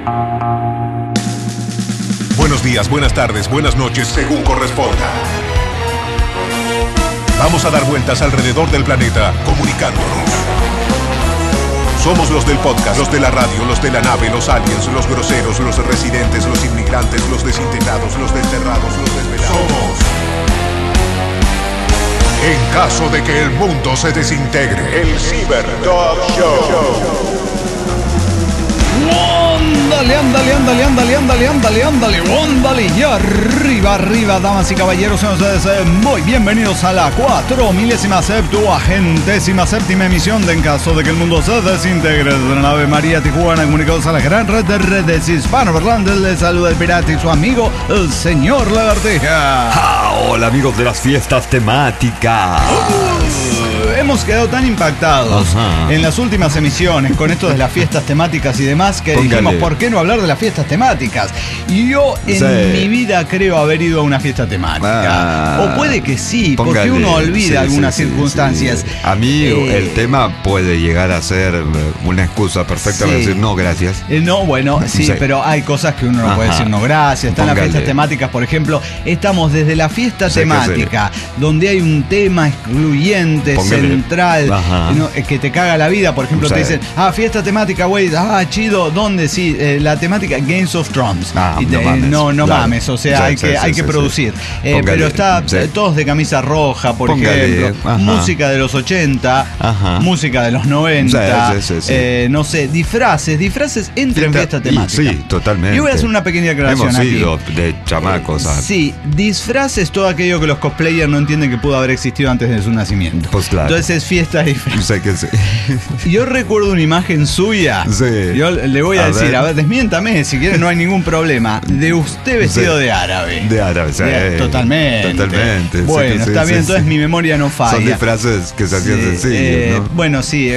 Buenos días, buenas tardes, buenas noches, según corresponda. Vamos a dar vueltas alrededor del planeta, comunicándonos. Somos los del podcast, los de la radio, los de la nave, los aliens, los groseros, los residentes, los inmigrantes, los desintegrados, los desterrados, los desvelados. Somos. En caso de que el mundo se desintegre, el Cyber Dog Show. Ándale, y arriba, damas y caballeros, sean ustedes muy bienvenidos a la 4.070ª emisión de En caso de que el mundo se desintegre de la nave María Tijuana, comunicados a la gran red de redes hispanoparlantes. Les saluda el pirata y su amigo, el señor Lagartija. Hola amigos de las fiestas temáticas. Hemos quedado tan impactados en las últimas emisiones con esto de las fiestas temáticas y demás que dijimos, ¿por qué no hablar de las fiestas temáticas? Y yo en mi vida creo haber ido a una fiesta temática. O puede que sí, porque uno olvida algunas circunstancias. A mí el tema puede llegar a ser una excusa perfecta para decir no, gracias. Pero hay cosas que uno no puede decir no, gracias. Están las fiestas temáticas, por ejemplo, estamos desde la fiesta temática, donde hay un tema excluyente, central, que te caga la vida. Por ejemplo, te dicen, fiesta temática, güey, chido, ¿dónde? Sí, la temática Games of Thrones. No mames, o sea, hay que producir. Pero está todos de camisa roja, por ejemplo, música de los 80, música de los 90, no sé, disfraces entran en fiesta temática. Sí, totalmente. Yo voy a hacer una pequeña aclaración aquí. Hemos ido de chamacos. Sí, disfraces, todo aquello que los cosplayers no entienden que pudo haber existido antes de su nacimiento. Pues claro. Entonces es fiesta de disfraz. Sé que sí. Yo recuerdo una imagen suya. Sí. Yo le voy a decir, a ver, desmiéntame, si quiere, no hay ningún problema. De usted vestido de árabe. De árabe, sí. Totalmente. Bueno, está bien, entonces mi memoria no falla. Son disfraces que se hacían sencillos, ¿no? Bueno, sí,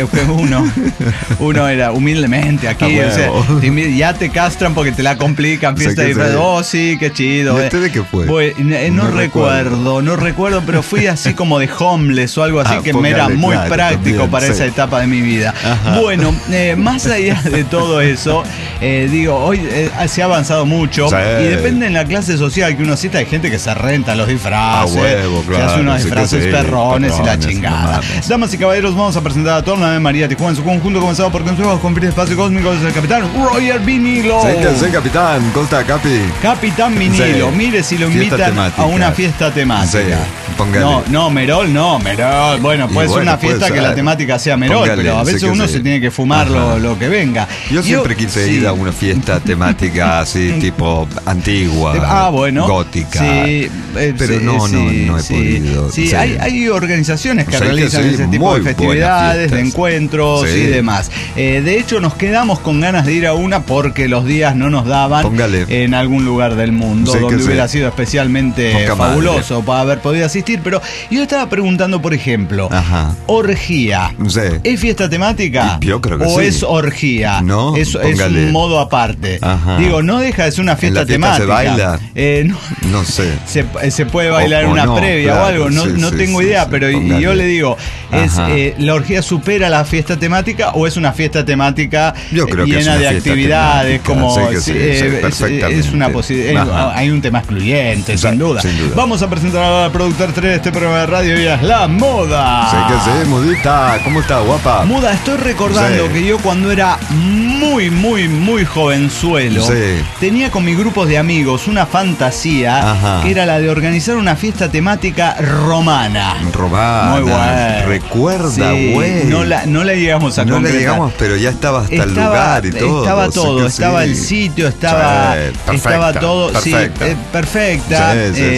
uno era humildemente aquí, o sea, ya te castran porque te la complican, fiesta de disfraz. Sí, qué chido. ¿Y usted de qué fue? No recuerdo, pero fui así como de homeless o algo así que me era muy práctico para esa etapa de mi vida. Bueno, más allá de todo eso, hoy se ha avanzado mucho y depende en la clase social que uno cita. Hay gente que se renta los disfraces, se hace unos disfraces perrones y la chingada. Damas y caballeros, vamos a presentar a toda la nave María Tijuana en su conjunto, comenzado por consejos con fines espacio cósmico desde el capitán Roger Vinilo. Sí, capitán, ¿cómo está, Capi? Capitán Vinilo, mire si lo invitan a una fiesta temática. No, Merol. Bueno, puede ser una fiesta que la temática sea Merol, pero a veces uno se tiene que fumar lo que venga. Yo siempre quise ir a una fiesta temática así, tipo antigua, gótica. Sí, pero no he podido. Sí, hay organizaciones que realizan ese tipo de festividades, de encuentros y demás. De hecho, nos quedamos con ganas de ir a una porque los días no nos daban en algún lugar del mundo donde hubiera sido especialmente fabuloso para haber podido asistir. Pero yo estaba preguntando, por ejemplo, orgía. ¿Es fiesta temática? Yo creo que ¿O es orgía? No, es un modo aparte. Digo, no deja de ser una fiesta temática. ¿Se baila? No sé. Se puede bailar en una previa o algo. No tengo idea, pero yo le digo, ¿la orgía supera la fiesta temática o es una fiesta temática llena de actividades? Como es una posibilidad. Hay un tema excluyente, sin duda. Vamos a presentar al productor 3 de este programa de radio, y es la Moda. Sí, Mudita, ¿cómo está, guapa? Muda, estoy recordando que yo cuando era muy jovenzuelo, tenía con mi grupo de amigos una fantasía que era la de organizar una fiesta temática romana. Muy buena. Recuerda, güey. No la llegamos a concretar. No la llegamos, pero ya estaba hasta el lugar y todo. Estaba todo, estaba el sitio, estaba todo. Perfecta.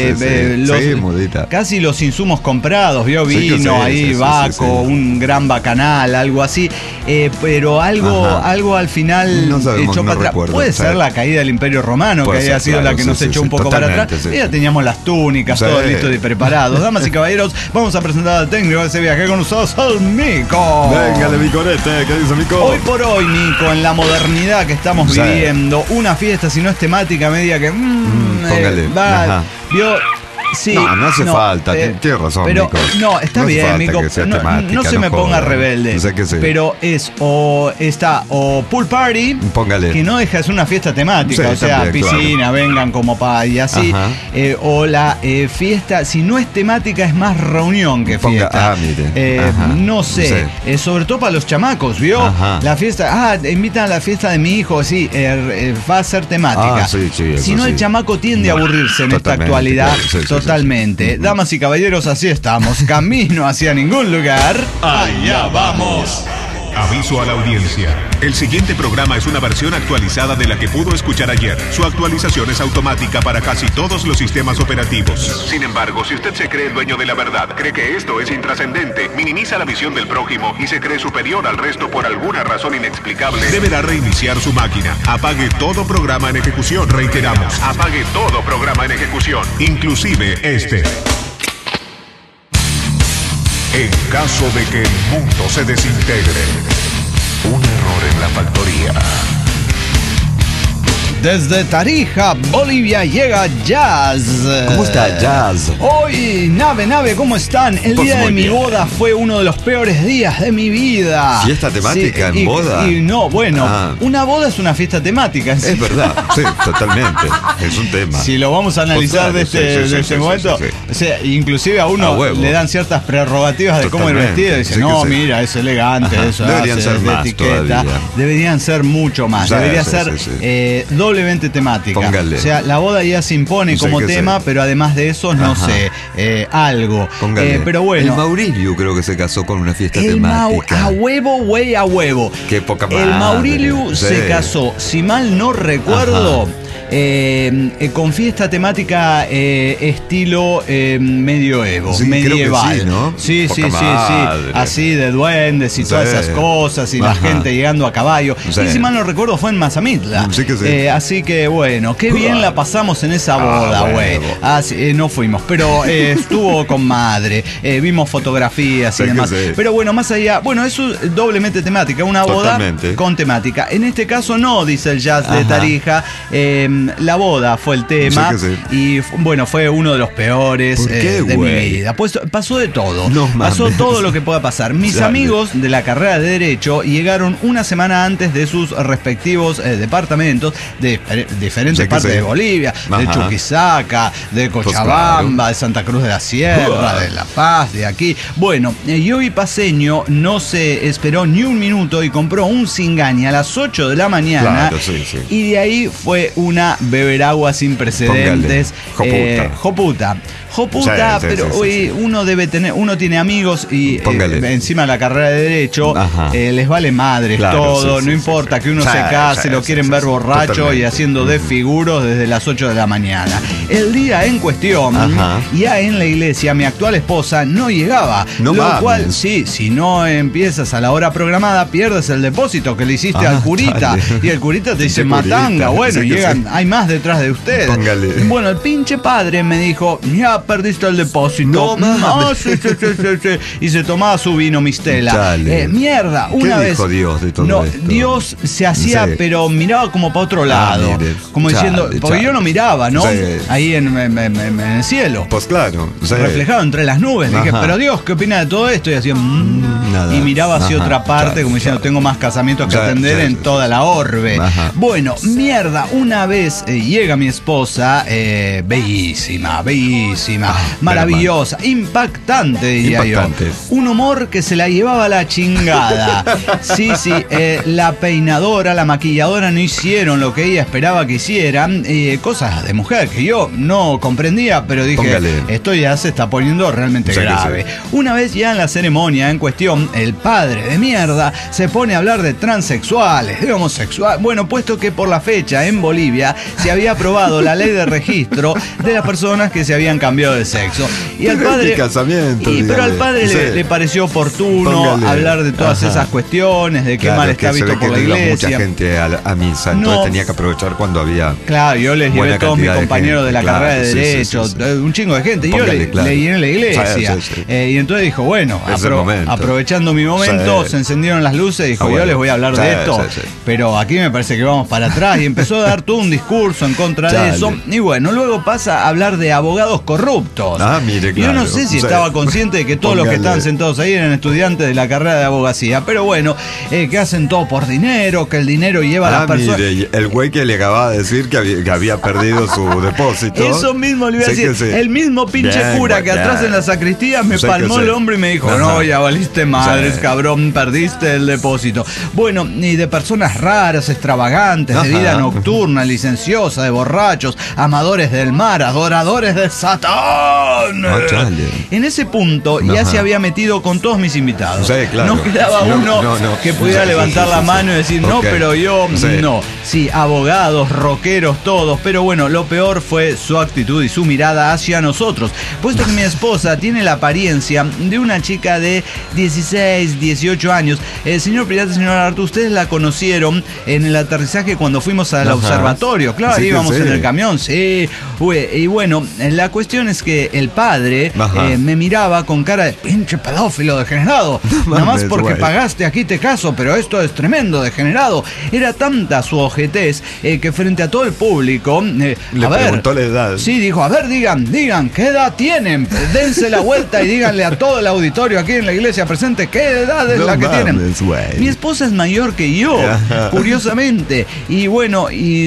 Mudita. Casi los insumos comprados, vino ahí, Baco, un gran bacanal, algo así. Pero algo al final echó para atrás. Puede ser la caída del Imperio Romano, que haya sido la que nos echó un poco para atrás. Ya teníamos las túnicas, todo listo y preparado. Damas y caballeros, vamos a presentar al técnico de ese viaje con nosotros, al Mico. Véngale, Micorete, ¿qué dice Mico? Hoy por hoy, Mico, en la modernidad que estamos viviendo, una fiesta, si no es temática, media que... póngale. Vio... Sí, no hace falta, tienes razón, pero, Mico. No, está bien, Mico. No se me ponga rebelde. Pero es o Pool Party, póngale, que no deja de ser una fiesta temática, o sea, también, piscina, claro, vengan como pa y así. O la fiesta, si no es temática, es más reunión que fiesta. Mire. No sé, sobre todo para los chamacos, ¿vio? La fiesta, invitan a la fiesta de mi hijo, sí, va a ser temática. Si no, el chamaco tiende a aburrirse en esta actualidad. Totalmente. Damas y caballeros, así estamos. Camino hacia ningún lugar. Allá vamos. Aviso a la audiencia. El siguiente programa es una versión actualizada de la que pudo escuchar ayer. Su actualización es automática para casi todos los sistemas operativos. Sin embargo, si usted se cree el dueño de la verdad, cree que esto es intrascendente, minimiza la visión del prójimo y se cree superior al resto por alguna razón inexplicable, deberá reiniciar su máquina. Apague todo programa en ejecución. Reiteramos, apague todo programa en ejecución, inclusive este. En caso de que el mundo se desintegre, un error en la factoría. Desde Tarija, Bolivia, llega Jazz. ¿Cómo está Jazz? Hoy, nave, ¿cómo están? El día de mi boda fue uno de los peores días de mi vida. ¿Fiesta temática en boda? Una boda es una fiesta temática. Es verdad, sí, totalmente. Es un tema. Si lo vamos a analizar desde este momento, o sea, inclusive a uno le dan ciertas prerrogativas de cómo ir vestido. Dice, mira, es elegante, eso deberían ser más etiqueta. Todavía. Deberían ser mucho más. Debería ser doblemente temática. Póngale. O sea, la boda ya se impone como tema, pero además de eso, no sé, algo. Pero bueno. El Maurilio creo que se casó con una fiesta temática. A huevo, güey, a huevo. Qué poca madre. El Maurilio se casó, si mal no recuerdo, con fiesta temática estilo medioevo, medieval. Sí, ¿no? Sí. Así de duendes y todas esas cosas, y la gente llegando a caballo. Y si mal no recuerdo, fue en Mazamitla. Así que bueno, qué bien la pasamos en esa boda, güey. No fuimos, pero estuvo con madre. Vimos fotografías y demás. Pero bueno, más allá, bueno, eso es doblemente temática, una boda con temática. En este caso no, dice el Jazz de Tarija. La boda fue el tema y bueno, fue uno de los peores de mi vida. Pues pasó de todo. Pasó todo lo que pueda pasar. Mis amigos de la carrera de Derecho llegaron una semana antes de sus respectivos departamentos de diferentes partes de Bolivia, de Chuquisaca, de Cochabamba, de Santa Cruz de la Sierra, de La Paz, de aquí. Bueno, Yogi Paceño no se esperó ni un minuto y compró un Singani a las 8 de la mañana. Y de ahí fue una beber agua sin precedentes. Joputa, pero hoy uno debe tener, uno tiene amigos y encima de la carrera de Derecho les vale madres todo, no importa que uno se case, lo quieren ver borracho y haciendo desfiguros desde las 8 de la mañana. El día en cuestión, ya en la iglesia, mi actual esposa no llegaba, lo cual, si no empiezas a la hora programada, pierdes el depósito que le hiciste al curita, y el curita te dice matanga, bueno, llegan, hay más detrás de ustedes. Bueno, el pinche padre me dijo, ya perdiste el depósito. Sí. Y se tomaba su vino Mistela. Mierda, una vez. ¿Qué dijo Dios de todo esto? Dios se hacía, pero miraba como para otro lado. Como diciendo, porque yo no miraba, ¿no? Ahí en el cielo. Pues claro. Reflejado entre las nubes. Dije, pero Dios, ¿qué opina de todo esto? Y hacía, y miraba hacia otra parte, como diciendo, tengo más casamientos que atender en toda la orbe. Bueno, mierda, una vez llega mi esposa, bellísima, maravillosa, impactante, diría yo. Un humor que se la llevaba a la chingada. La peinadora, la maquilladora no hicieron lo que ella esperaba que hicieran, cosas de mujer que yo no comprendía, pero dije, esto ya se está poniendo realmente grave. Una vez ya en la ceremonia en cuestión, el padre de mierda se pone a hablar de transexuales, de homosexuales. Bueno, puesto que por la fecha en Bolivia se había aprobado la ley de registro de las personas que se habían cambiado de sexo. Y al padre, pero al padre le pareció oportuno hablar de todas esas cuestiones, de qué mal está visto por la iglesia. Mucha gente a misa, entonces tenía que aprovechar cuando había. Claro, yo les llevé todos mis compañeros de la carrera de Derecho, un chingo de gente. Yo le llené la iglesia. Y entonces dijo, bueno, aprovechando mi momento, se encendieron las luces y dijo, yo les voy a hablar de esto, pero aquí me parece que vamos para atrás. Y empezó a dar todo un discurso en contra de eso. Y bueno, luego pasa a hablar de abogados corruptos. corruptos. Mire, claro. Yo no sé si estaba consciente de que todos los que estaban sentados ahí eran estudiantes de la carrera de abogacía, pero bueno, que hacen todo por dinero, que el dinero lleva a las personas. Mire, el güey que le acababa de decir que había perdido su depósito. Eso mismo le iba a decir. El mismo pinche cura que atrás en la sacristía me palmó el hombro y me dijo, no, ya valiste madres, cabrón, perdiste el depósito. Bueno, y de personas raras, extravagantes, de vida nocturna, licenciosa, de borrachos, amadores del mar, adoradores de Satán. En ese punto ya se había metido con todos mis invitados. Claro. No quedaba uno que pudiera levantar la mano y decir, no, pero yo no. Sí, abogados, rockeros, todos. Pero bueno, lo peor fue su actitud y su mirada hacia nosotros. Puesto que mi esposa tiene la apariencia de una chica de 16, 18 años. Señor Pirata, señor Arturo, ustedes la conocieron en el aterrizaje cuando fuimos al observatorio. Claro, íbamos en el camión, sí. Y bueno, la cuestión es que el padre me miraba con cara de pinche pedófilo degenerado. Nada más porque pagaste, aquí te caso, pero esto es tremendo degenerado. Era tanta su ojetez que frente a todo el público le preguntó la edad. Sí, dijo, a ver, digan, ¿qué edad tienen? Dense la vuelta y díganle a todo el auditorio aquí en la iglesia presente qué edad es la que tienen. Mi esposa es mayor que yo, curiosamente. Y bueno, y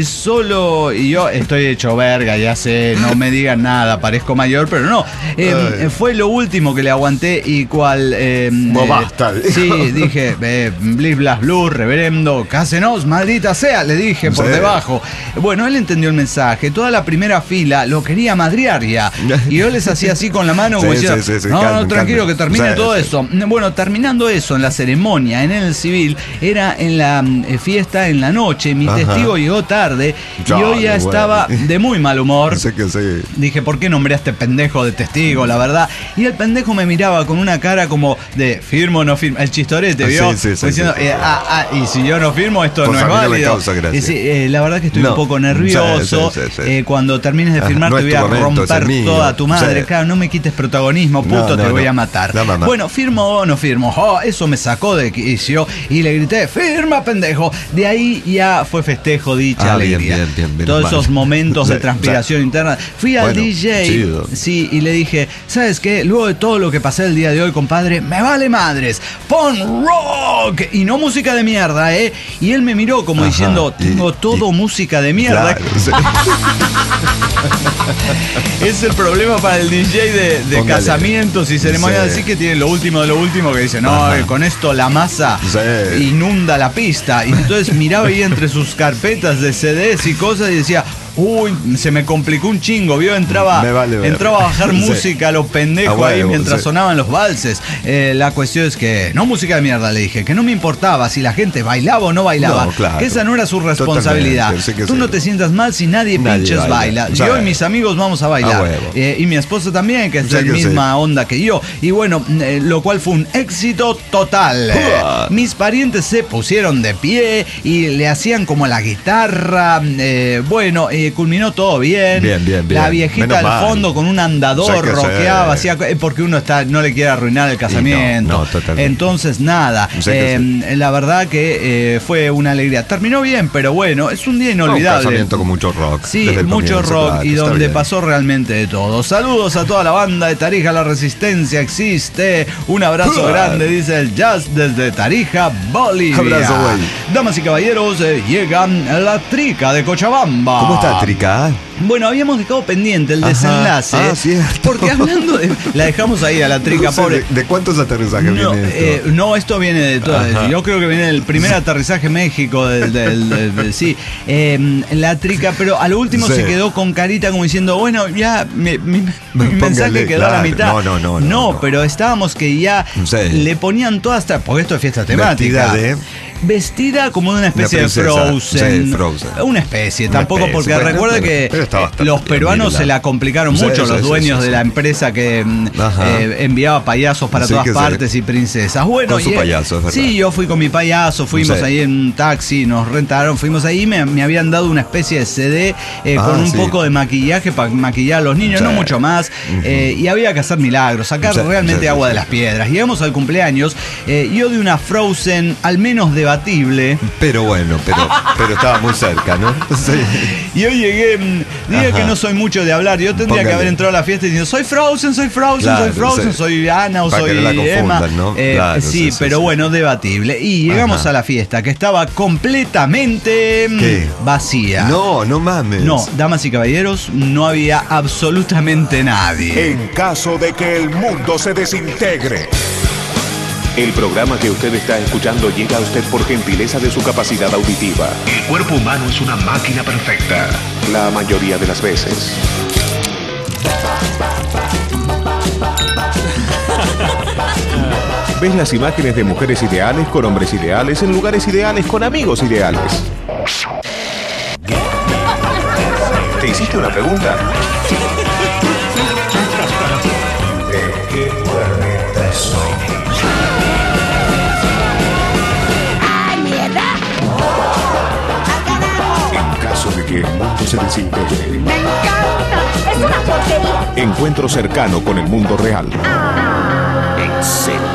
yo estoy hecho verga, ya sé, no me digan nada, parezco mayor, pero no. Fue lo último que le aguanté y cual... basta. Sí, dije, blis, blas, blue, reverendo, cásenos, maldita sea, le dije por debajo. Bueno, él entendió el mensaje. Toda la primera fila lo quería madrear ya. Y yo les hacía así con la mano como diciendo, no, tranquilo, que termine todo eso. Bueno, terminando eso, en la ceremonia, en el civil, era en la fiesta en la noche. Mi testigo llegó tarde y yo ya estaba de muy mal humor. Dije, ¿por qué nombré a este pendejo de testigo, la verdad? Y el pendejo me miraba con una cara como de firmo o no firmo. El chistorete, ¿vio? Diciendo, y si yo no firmo, esto pues no es válido. La verdad que estoy un poco nervioso. Cuando termines de firmar te voy a romper toda tu madre. Claro, no me quites protagonismo, puto, te voy a matar. Bueno, ¿firmo o no firmo? Eso me sacó de quicio y le grité, firma, pendejo. De ahí ya fue festejo, dicha, alegría. Bien, todos esos momentos de transpiración interna. Fui al DJ, chido. Sí, y le dije, ¿sabes qué? Luego de todo lo que pasé el día de hoy, compadre, me vale madres. Pon rock y no música de mierda, ¿eh? Y él me miró como diciendo, tengo todo música de mierda. Claro, es el problema para el DJ de casamientos y ceremonias así, que tiene lo último de lo último, que dice, no, con esto la masa inunda la pista. Y entonces miraba ahí entre sus carpetas de CDs y cosas y decía, uy, se me complicó un chingo, ¿vio? Entraba a bajar música a los pendejos ahí mientras sonaban los valses. La cuestión es que, no música de mierda, le dije, que no me importaba si la gente bailaba o no bailaba, que esa no era su responsabilidad. Tú no te sientas mal si nadie pinches baila. Yo y mis amigos vamos a bailar. Y mi esposa también, que es de la misma onda que yo. Y bueno, lo cual fue un éxito total. Mis parientes se pusieron de pie y le hacían como la guitarra. Bueno, culminó todo bien. Bien. La viejita al fondo con un andador rockeaba, hacía, porque uno no le quiere arruinar el casamiento. Entonces, nada. La verdad que fue una alegría. Terminó bien, pero bueno, es un día inolvidable. Un casamiento con mucho rock. Sí, mucho rock, y donde pasó realmente de todo. Saludos a toda la banda de Tarija, la resistencia existe. Un abrazo grande, dice el Jazz desde Tarija, Bolivia. Abrazo, güey. Damas y caballeros, llegan la Trica de Cochabamba. ¿Cómo está, Trica? Bueno, habíamos dejado pendiente el desenlace. Cierto. Porque hablando de... La dejamos ahí a la Trica, pobre. ¿De cuántos aterrizajes viene esto? No, esto viene de todo. Yo creo que viene del primer aterrizaje México sí. La Trica, pero a lo último se quedó con carita como diciendo, bueno, ya mi mensaje quedó a la mitad. No, pero estábamos que ya le ponían todas, porque esto es fiesta temática. Vestida como de una especie de Frozen. Una especie, tampoco, porque recuerda que los peruanos se la complicaron mucho, los dueños de la empresa que enviaba payasos para todas partes y princesas. Bueno, con su payaso, es verdad. Sí, yo fui con mi payaso, fuimos ahí en un taxi, nos rentaron, fuimos ahí, me habían dado una especie de CD con un poco de maquillaje para maquillar a los niños, no mucho más, y había que hacer milagros, sacar realmente agua de las piedras. Llegamos al cumpleaños, yo de una Frozen al menos debatible. Pero bueno, pero estaba muy cerca, ¿no? Y yo llegué Diga que no soy mucho de hablar. Yo tendría que haber entrado a la fiesta diciendo soy Frozen, soy Anna o soy Emma. ¿No? Sí, pero bueno, debatible. Y llegamos a la fiesta que estaba completamente vacía. No mames. No, damas y caballeros, no había absolutamente nadie. En caso de que el mundo se desintegre. El programa que usted está escuchando llega a usted por gentileza de su capacidad auditiva. El cuerpo humano es una máquina perfecta. La mayoría de las veces. Ves las imágenes de mujeres ideales con hombres ideales en lugares ideales con amigos ideales. ¿Te hiciste una pregunta? ¿De qué planeta soy? En caso de que el mundo se desintegre. ¡Me encanta! ¡Es una porquería! Encuentro cercano con el mundo real. Excelente.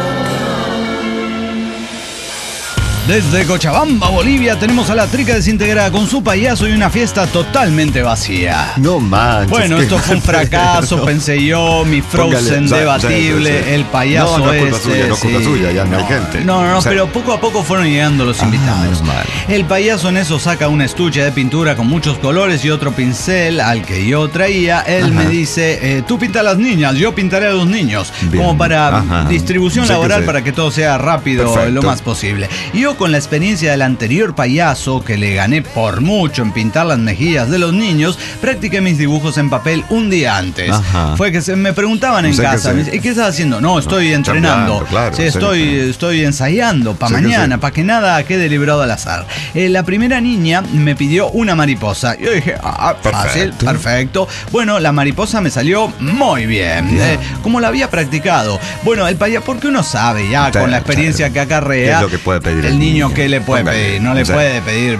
Desde Cochabamba, Bolivia, tenemos a la Trica Desintegrada con su payaso y una fiesta totalmente vacía. No manches. Bueno, esto fue un fracaso, pensé yo, mi Frozen debatible, el payaso no es culpa suya, no es culpa suya, ya no hay gente. No, pero poco a poco fueron llegando los invitados. El payaso en eso saca un estuche de pintura con muchos colores y otro pincel al que yo traía. Él me dice, tú pinta a las niñas, yo pintaré a los niños. Bien. Como para distribución laboral, para que todo sea rápido lo más posible. Y yo con la experiencia del anterior payaso, que le gané por mucho en pintar las mejillas de los niños, practiqué mis dibujos en papel un día antes. Fue que me preguntaban en casa, ¿y qué estás haciendo? No, estoy entrenando. Claro, sí, estoy ensayando para mañana, para que nada quede librado al azar. La primera niña me pidió una mariposa. Yo dije, fácil, perfecto. Bueno, la mariposa me salió muy bien, como la había practicado. Bueno, el payaso, porque uno sabe ya con la experiencia que acarrea, es lo que puede pedir el niño, ¿qué le puede pedir? No le puede pedir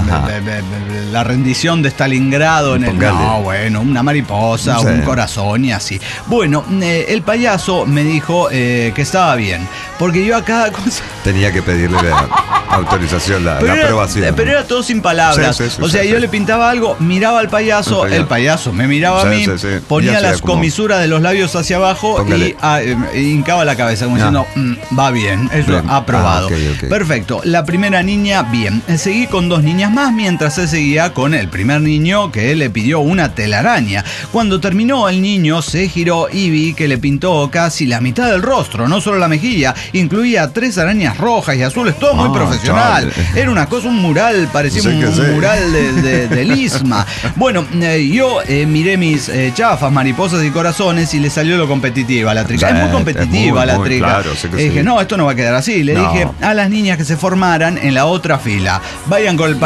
la rendición de Stalingrado. No, bueno, una mariposa, un corazón y así. Bueno, el payaso me dijo que estaba bien, porque yo a cada cosa tenía que pedirle la autorización, la aprobación. Pero era todo sin palabras. O sea, yo le pintaba algo, miraba al payaso, el payaso me miraba a mí, ponía las comisuras de los labios hacia abajo y hincaba la cabeza como diciendo, va bien, eso aprobado. Perfecto. La primera niña, bien. Seguí con dos niñas más mientras él seguía con el primer niño, que él le pidió una telaraña. Cuando terminó, el niño se giró y vi que le pintó casi la mitad del rostro, no solo la mejilla. Incluía 3 arañas rojas y azules, todo muy profesional. Era una cosa, un mural, parecía un mural de Lisma. Bueno, yo miré mis chafas, mariposas y corazones y le salió lo competitiva a la Trica. Es muy competitiva la Trica. Claro, dije, no, esto no va a quedar así. Le dije a las niñas que se formaran en la otra fila. Vayan con el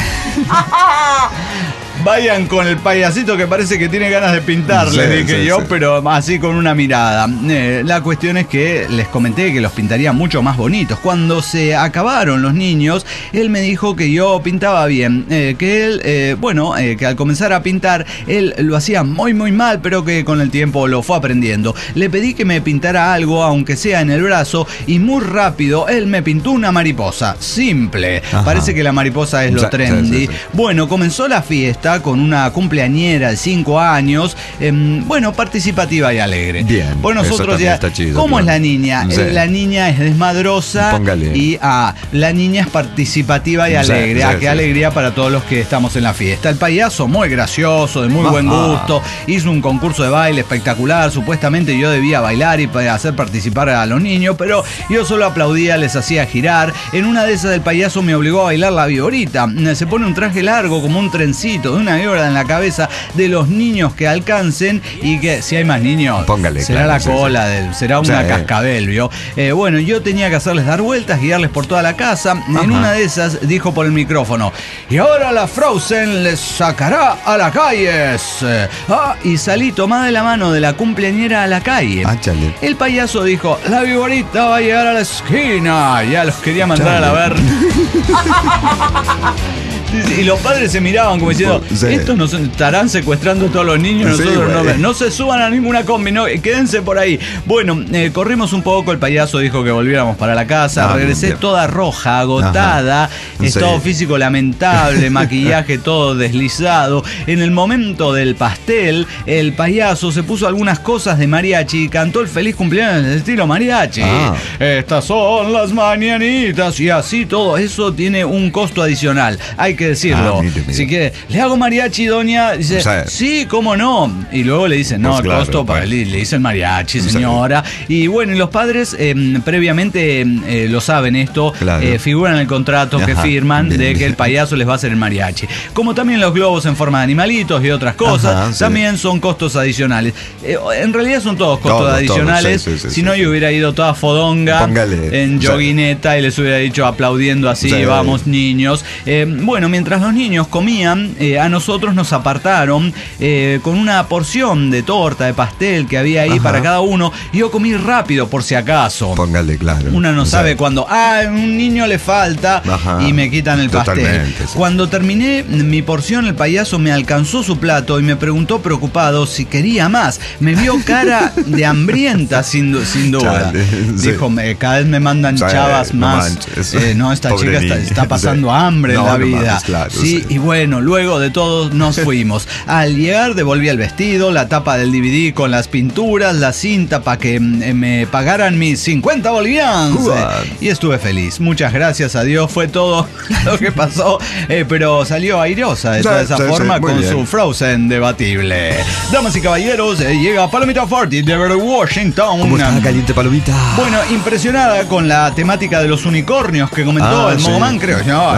vayan con el payasito que parece que tiene ganas de pintar, les dije yo, pero así con una mirada. La cuestión es que les comenté que los pintaría mucho más bonitos. Cuando se acabaron los niños, él me dijo que yo pintaba bien, que él, que al comenzar a pintar, él lo hacía muy mal, pero que con el tiempo lo fue aprendiendo. Le pedí que me pintara algo, aunque sea en el brazo, y muy rápido él me pintó una mariposa, simple. Parece que la mariposa es lo trendy. Bueno, comenzó la fiesta con una cumpleañera de 5 años, participativa y alegre. Bien. Bueno, nosotros ya, chido, ¿cómo es la niña? La niña es desmadrosa. Y la niña es participativa y alegre. Qué alegría para todos los que estamos en la fiesta. El payaso, muy gracioso, de muy buen gusto, hizo un concurso de baile espectacular. Supuestamente yo debía bailar y hacer participar a los niños, pero yo solo aplaudía, les hacía girar. En una de esas el payaso me obligó a bailar la viborita. Se pone un traje largo como un trencito, de una víbora en la cabeza de los niños que alcancen, y que si hay más niños, será la cola, será una cascabel, ¿vio? Bueno, yo tenía que hacerles dar vueltas, guiarles por toda la casa. En una de esas dijo por el micrófono, y ahora la Frozen les sacará a las calles. Y salí tomada de la mano de la cumpleañera a la calle. El payaso dijo, la viborita va a llegar a la esquina. Ya los quería mandar a la ver. Y los padres se miraban como diciendo, estos nos estarán secuestrando a todos los niños, nosotros no se suban a ninguna combi, no, quédense por ahí. Bueno, corrimos un poco, el payaso dijo que volviéramos para la casa, regresé toda roja, agotada, estado físico lamentable, maquillaje todo deslizado. En el momento del pastel, el payaso se puso algunas cosas de mariachi y cantó el feliz cumpleaños en estilo mariachi. Estas son las mañanitas y así todo eso tiene un costo adicional, hay que decirlo. Mire. Si quiere, ¿le hago mariachi, doña? Dice, sí, cómo no. Y luego le dicen, no, el costo para le dice el mariachi, señora. Y bueno, y los padres previamente lo saben esto, figuran en el contrato que firman de que el payaso les va a hacer el mariachi. Como también los globos en forma de animalitos y otras cosas, también son costos adicionales. En realidad son todos costos adicionales. Si no, yo hubiera ido toda fodonga en yoguineta y les hubiera dicho aplaudiendo así, vamos niños. Bueno, mientras los niños comían, a nosotros nos apartaron con una porción de torta, de pastel que había ahí para cada uno. Y yo comí rápido por si acaso. Una no sabe cuando a un niño le falta y me quitan el pastel. Cuando terminé mi porción, el payaso me alcanzó su plato y me preguntó preocupado si quería más. Me vio cara de hambrienta sin duda. Dijo, cada vez me mandan chavas más. No, esta chica está pasando hambre en la vida. Y bueno, luego de todo nos fuimos. Al llegar devolví el vestido, la tapa del DVD con las pinturas, la cinta para que me pagaran mis 50 bolivianos. Y estuve feliz. Muchas gracias a Dios, fue todo lo que pasó, pero salió airosa de esa forma con su Frozen debatible. Damas y caballeros, llega Palomita Forti de Washington. ¿Cómo está caliente, Palomita? Bueno, impresionada con la temática de los unicornios que comentó el Mogoman, creo.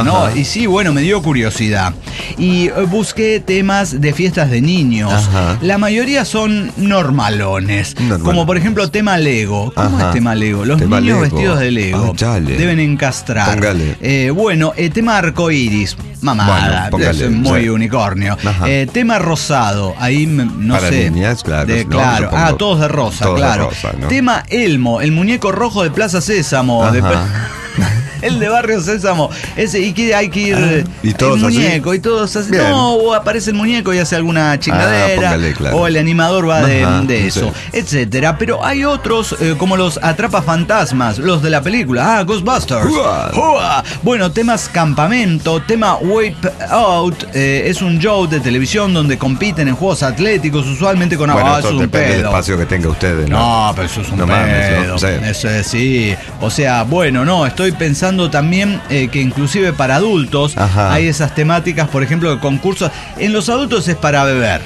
Y sí, bueno, me dio curiosidad. Y busqué temas de fiestas de niños. La mayoría son normalones. Como por ejemplo tema Lego. ¿Cómo es tema Lego? Los niños vestidos de Lego deben encastrar. Bueno, tema arcoiris. Mamada, es muy unicornio. Tema rosado, ahí no para sé. Niñas, claro. Todos de rosa, todos claro. De rosa, ¿no? Tema Elmo, el muñeco rojo de Plaza Sésamo. El de Barrio Sésamo. Ese, y que hay que ir ¿y todos el muñeco así? Y todos así. No, o aparece el muñeco y hace alguna chingadera. O el animador va de eso, etcétera. Pero hay otros como los atrapafantasmas, los de la película. Ghostbusters. Bueno, temas campamento, tema Wipe Out. Es un show de televisión donde compiten en juegos atléticos, usualmente con agua. Eso depende del espacio que tenga ustedes, ¿no? No, pero eso es un pedo. Eso es, sí. O sea, bueno, no, estoy pensando también que inclusive para adultos hay esas temáticas, por ejemplo, de concursos. En los adultos es para beber.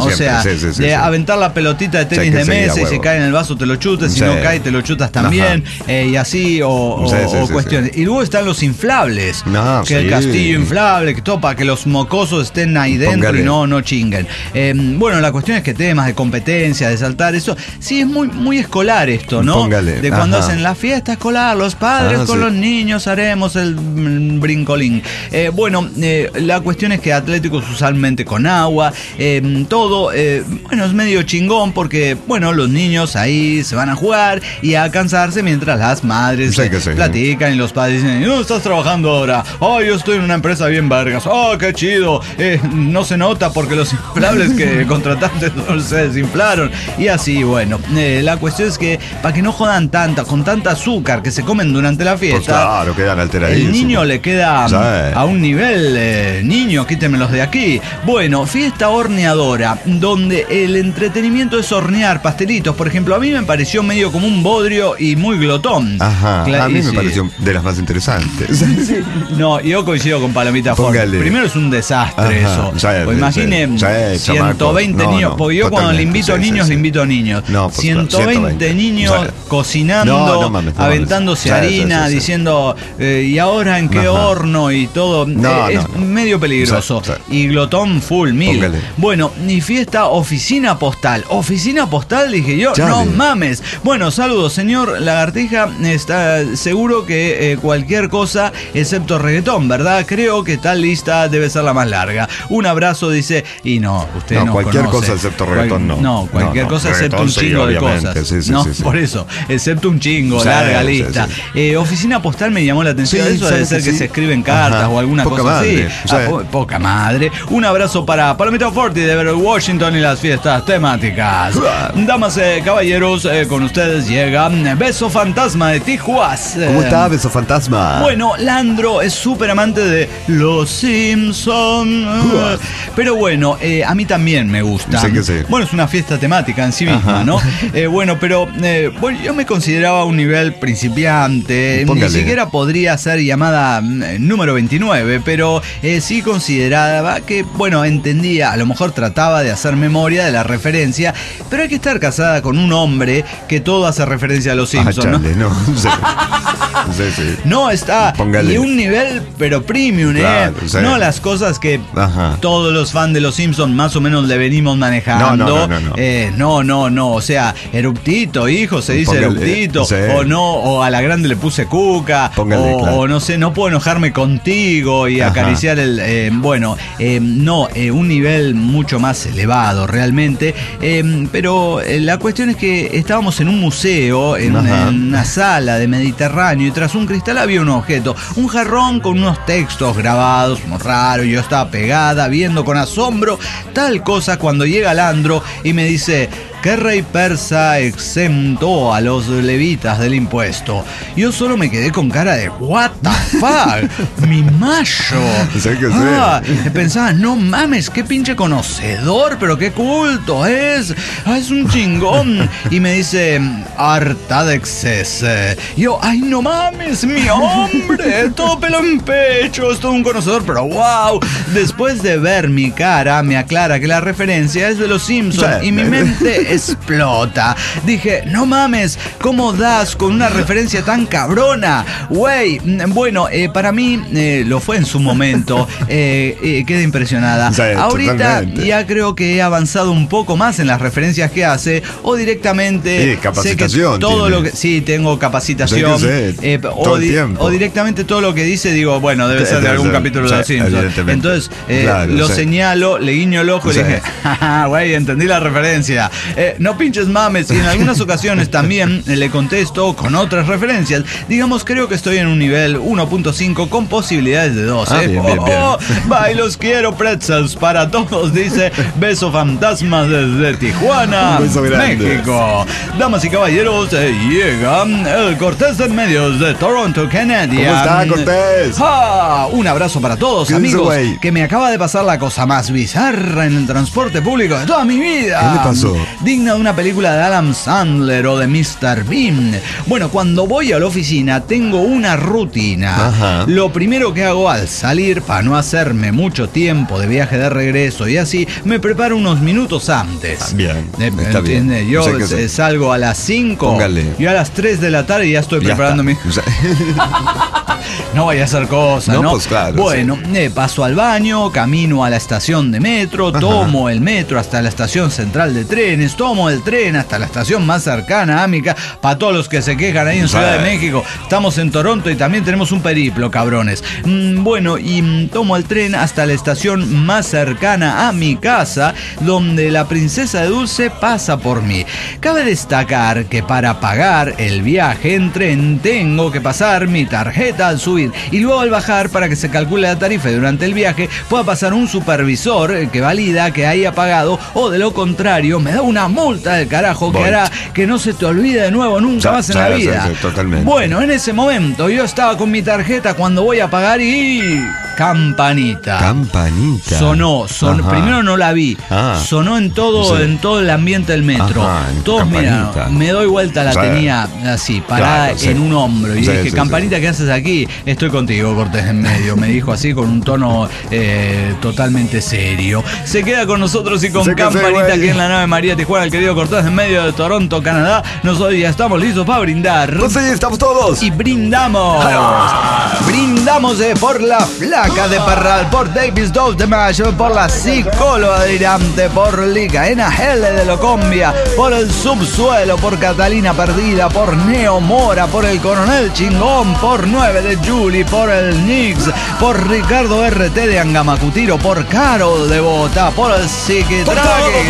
De aventar la pelotita de tenis de mesa y si cae en el vaso te lo chutas, si no cae te lo chutas también, y así, o cuestiones. Y luego están los inflables, el castillo inflable, que todo para que los mocosos estén ahí dentro y no chinguen. Bueno, la cuestión es que temas de competencia, de saltar, eso, sí es muy escolar esto, ¿no? De cuando hacen la fiesta escolar, los padres con los niños haremos el brincolín. Bueno, la cuestión es que atléticos usualmente con agua, todo, bueno, es medio chingón porque, bueno, los niños ahí se van a jugar y a cansarse mientras las madres platican y los padres dicen, no estás trabajando ahora, yo estoy en una empresa bien vergas, qué chido, no se nota porque los inflables que contrataste no se desinflaron y así, bueno, la cuestión es que para que no jodan con tanta azúcar que se comen durante la fiesta, quedan alteradísimos. El niño le queda a un nivel, niño, quítemelos de aquí. Bueno, fiesta horneadora, donde el entretenimiento es hornear pastelitos. Por ejemplo, a mí me pareció medio como un bodrio y muy glotón. A mí me pareció de las más interesantes. No, yo coincido con Palomita Forti. Primero es un desastre eso. Imagine 120 niños, porque yo cuando le invito a niños, le invito a niños. 120 niños cocinando, aventándose harina, diciendo y ahora en qué horno y todo. Es medio peligroso. Y glotón full mil. Bueno, mi fiesta oficina postal. Oficina postal, dije yo, no mames. Bueno, saludos, señor Lagartija. Está seguro que cualquier cosa excepto reggaetón, ¿verdad? Creo que tal lista debe ser la más larga. Un abrazo, dice. Y no, usted no cualquier conoce. Cosa excepto reggaetón, no, cualquier cosa excepto un chingo de cosas. Por eso, excepto un chingo, larga lista. Oficina postal me llamó la atención. Sí, eso debe ser que se escriben cartas o alguna poca cosa madre. así. Poca madre. Un abrazo para Palomita Forti de Washington y las fiestas temáticas. Damas, caballeros, con ustedes llega Beso Fantasma de Tijuas. ¿Cómo está, Beso Fantasma? Bueno, Landro es súper amante de Los Simpsons. Pero bueno, a mí también me gusta. Sí que sí. Bueno, es una fiesta temática en sí misma, ¿no? Bueno, pero yo me consideraba un nivel principiante. Póngale. Ni siquiera podría ser llamada número 29, pero sí consideraba que, bueno, entendía, a lo mejor trataba de hacer memoria de la referencia, pero hay que estar casada con un hombre que todo hace referencia a Los Simpsons, chale, ¿no? Sí. No, está. Póngale. Y un nivel, pero premium, claro, sí. No las cosas que todos los fans de Los Simpsons más o menos le venimos manejando. No. O sea, eruptito, hijo, se dice eruptito. Sí. O no, o a la grande le puse cuca. Póngale, o no sé, no puedo enojarme contigo y acariciar el. Un nivel mucho más elevado realmente. Pero la cuestión es que estábamos en un museo, en una sala de Mediterráneo, y tras un cristal había un objeto, un jarrón con unos textos grabados, muy raro. Yo estaba pegada, viendo con asombro tal cosa, cuando llega Landro y me dice: ¿qué rey persa exentó a los levitas del impuesto? Yo solo me quedé con cara de what the fuck, mi mayo. Pensaba, no mames, qué pinche conocedor, pero qué culto es. Es un chingón. Y me dice, Artaxerxes. Yo, ay, no mames, mi hombre, todo pelo en pecho, es todo un conocedor, pero wow. Después de ver mi cara, me aclara que la referencia es de Los Simpsons y mi mente explota. Dije, no mames, ¿cómo das con una referencia tan cabrona? Güey, bueno, para mí lo fue en su momento. Quedé impresionada. Ahorita ya creo que he avanzado un poco más en las referencias que hace, o directamente capacitación. Sé que todo lo que sí tengo capacitación, o directamente todo lo que dice digo, bueno, debe ser de algún capítulo de Los Simpsons. Entonces lo señalo, le guiño el ojo y le dije, güey, entendí la referencia. No pinches mames. Y en algunas ocasiones también le contesto con otras referencias. Digamos, creo que estoy en un nivel 1.5 con posibilidades de 2. Bien. Bye, los quiero, pretzels para todos, dice Beso Fantasma desde Tijuana, México. Damas y caballeros, llega el Cortés de Medios de Toronto, Canadá. ¿Cómo está, Cortés? Un abrazo para todos, amigos, que me acaba de pasar la cosa más bizarra en el transporte público de toda mi vida. ¿Qué le pasó? Digna de una película de Adam Sandler o de Mr. Bean. Bueno, cuando voy a la oficina tengo una rutina. Lo primero que hago al salir, para no hacerme mucho tiempo de viaje de regreso y así, me preparo unos minutos antes. Bien, está bien. Yo salgo a las 5. Póngale. Yo a las 3 de la tarde ya estoy preparando mi... No vaya a hacer cosas, ¿no? Pues claro, bueno, paso al baño, camino a la estación de metro, tomo el metro hasta la estación central de trenes, tomo el tren hasta la estación más cercana a mi casa. Para todos los que se quejan ahí en Ciudad de México, estamos en Toronto y también tenemos un periplo, cabrones. Bueno, y tomo el tren hasta la estación más cercana a mi casa, donde la princesa de Dulce pasa por mí. Cabe destacar que para pagar el viaje en tren tengo que pasar mi tarjeta al subir y luego al bajar, para que se calcule la tarifa y durante el viaje pueda pasar un supervisor que valida que haya pagado, o de lo contrario me da una multa del carajo que hará que no se te olvide de nuevo nunca más en la vida. Totalmente. Bueno, en ese momento yo estaba con mi tarjeta cuando voy a pagar y... Campanita. Sonó. Primero no la vi. Sonó en todo el ambiente del metro. Todos, mira, me doy vuelta, la tenía así, parada en un hombro. Y dije, campanita, ¿qué haces aquí? Estoy contigo, Cortés en medio. Me dijo así con un tono totalmente serio. Se queda con nosotros y con campanita aquí en la nave María Tijuana, el querido Cortés en medio de Toronto, Canadá. Nosotros ya estamos listos para brindar. Entonces estamos todos. Y brindamos. Brindamos por la flaca de Parral, por Davis 2 de Mayo, por la psicóloga de Irante, por Licaena L de Locombia, por el subsuelo, por Catalina Perdida, por Neo Mora, por el Coronel Chingón, por 9 de Juli, por el Nix, por Ricardo RT de Angamacutiro, por Carol de Bota, por el Psiquitraque.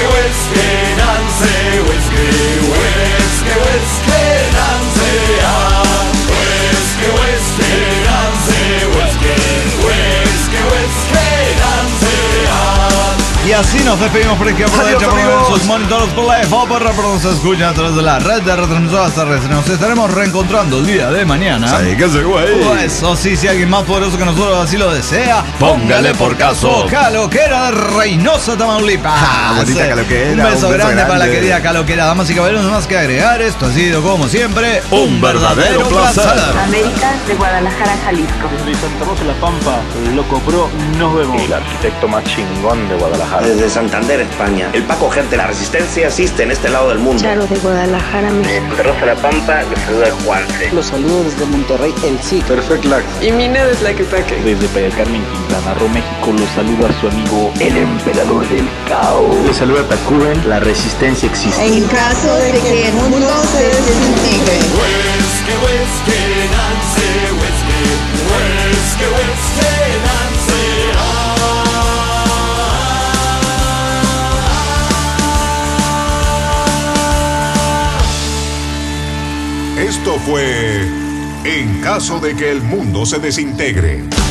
Whisky, así nos despedimos por aquí. Aprovecha por sus monitores Play, nos escuchan a través de la red de retransmisoras terrestres. Nos estaremos reencontrando el día de mañana. Sí, que se güey. Eso sí, si alguien más poderoso que nosotros así lo desea, póngale por caso. Caloquera de Reynosa, Tamaulipas. Bonita Caloquera. Un beso grande para la querida Caloquera. Damas y caballeros, no más que agregar. Esto ha sido, como siempre, un verdadero placer. América de Guadalajara, Jalisco. Desde Santa Rosa La Pampa, Loco Pro, nos vemos. El arquitecto más chingón de Guadalajara. Desde Santander, España. El Paco Gente, la Resistencia, asiste en este lado del mundo. Charo de Guadalajara, México. Santa Rosa La Pampa, los saluda Juanse. Los saludos desde Monterrey, El Sí. Perfect Lax. Y Mina de Tlaquepaque. Desde Playa del Carmen, Quintana Roo, México, los saluda su amigo el Emperador del Caos. Les saluda Tacuben, la Resistencia existe. En caso de que el mundo se desintegre. Esto fue En caso de que el mundo se desintegre.